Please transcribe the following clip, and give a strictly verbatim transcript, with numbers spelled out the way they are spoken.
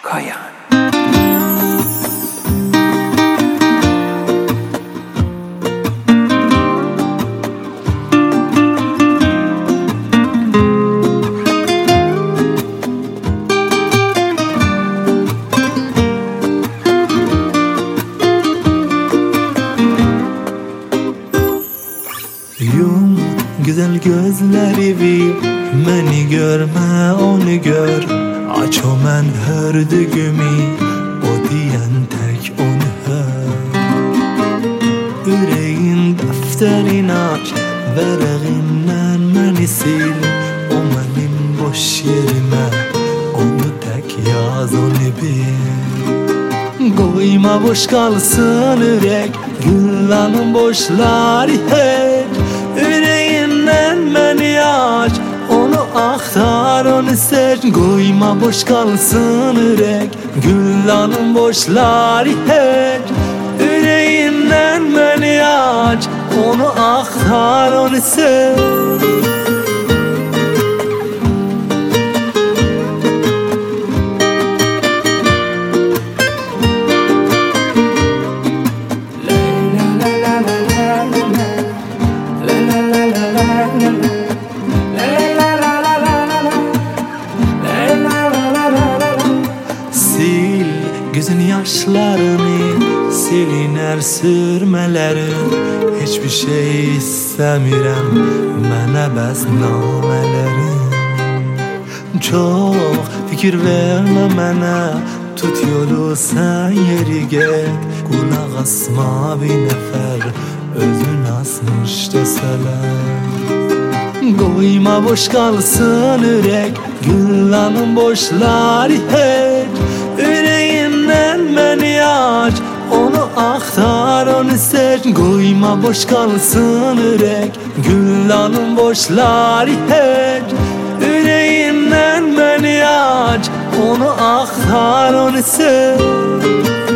Kayan. Yum güzel gözlerini, beni görme onu gör. Aç o men hördüğümü, o diyen tek onu hör. Yüreğin defterini aç, verağından beni sil. O benim boş yerime, onu tek yaz onu bil. Koyma boş kalsın yürek, güllanın boşları hep. Yüreğinden beni aç, onu aktar onu seç. Koyma boş kalsın yürek, güllanın boşları hep. Yüreğinden beni aç, onu aktar onu seç. Sil gözün yaşlarını, siliner sürmelerin. Hiçbir şey istemiyorum, mənə bəs namelerin. Çok fikir verme mənə, tut yolu sen yeri get. Kulaq asma bir nefer, özün asmış deseler. Koyma boş kalsın yürek, güllanın boşları hep. Yüreğinden beni aç, onu aktar onu seç. Koyma boş kalsın yürek, güllanın boşları hep. Yüreğinden beni aç, onu aktar onu seç.